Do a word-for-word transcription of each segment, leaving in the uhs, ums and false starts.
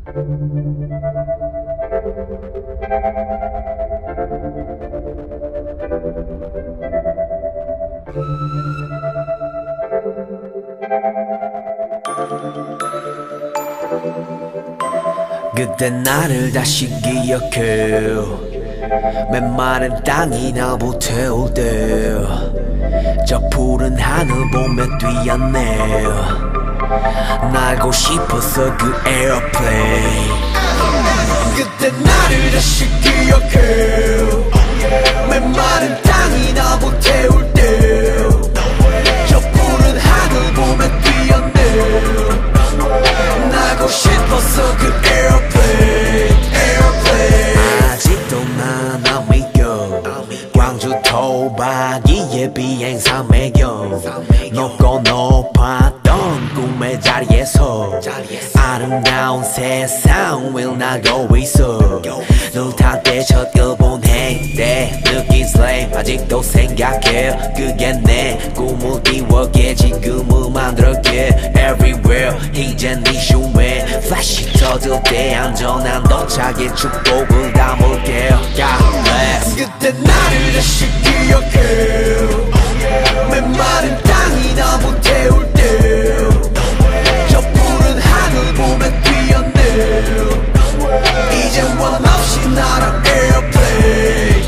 그때 나를 다시 기억해. 메마른 땅이 나보 태울 때 저 푸른 하늘 보며 뛰었네. 날고 싶었어 그 에어플레인. 그때 나를 다시 기억해. 메마른 땅이 나보 태울 때 저 푸른 하늘 보며 뛰었네. 날고 싶었어 그 에어플레인. 에어플레인. 아직도 난 안 믿겨. 광주 토박이의 비행사 매겨. 높고 높았던 꿈의 자리에서 아름다운 세상 will 나고 있어. 눈 탓 때 첫 일본 행때 느낀 슬레임 아직도 생각해. 그게 내 꿈을 이루게 지금을 만들었게. Everywhere 이젠 네 슈에 플래시 터질 때 안전한 도착에 축복을 담을게. God bless. 그때 나를 다시 기억해. 메마른 땅이 나보 태울 때 저 푸른 하늘 보며 뛰었네. 이제 원 없이 날아 에어플레인.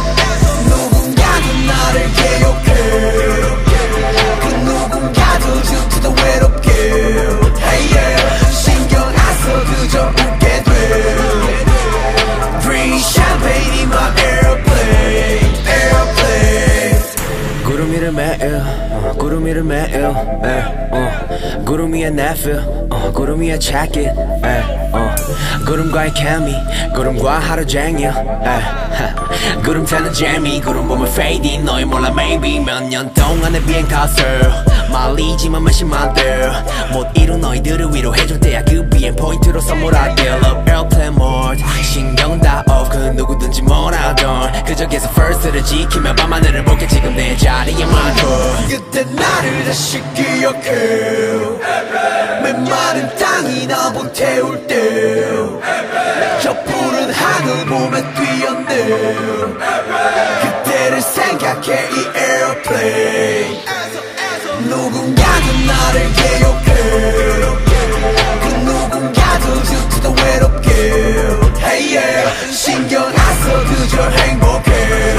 누군가는 나를 기억해. 그 누군가도 지금도 외롭게. Hey yeah. 신경 안 써 그저 웃게 돼. Free champagne in my airplane. Airplane. 구름 위를 매일 어, 구름 위를 매일 에, 어, 구름 위에 내필 어, 구름 위에 check it 에, 어, 구름과의 케미 구름과 하루 종일 에, 하, 구름 타는 재미 구름 보면 fading 너희 몰라 maybe 몇 년 동안의 비행 탓을 말리지만 몇십만 대못 이룬 너희들을 위로해줄 때야 그 비행 포인트로 선물할게. Love airplane mode 신경 다 off 그 누구든지 뭐라던 그저 계속 first를 지키며 밤하늘을 볼게 지금 내 자리에 만져. 그때 나를 다시 기억해. 메마른 땅이 나보 태울 때 저 푸른 하늘 보며 뛰었네. 그때를 생각해 이 에어플레인. 누군가는 나를 기억해. 그 누군가도 지금도 외롭게. Hey yeah. 신경 안 써 그저 행복해.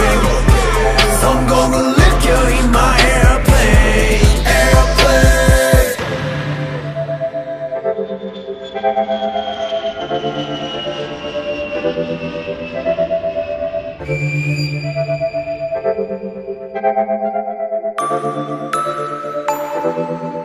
성공을 느껴 in my airplane. Airplane.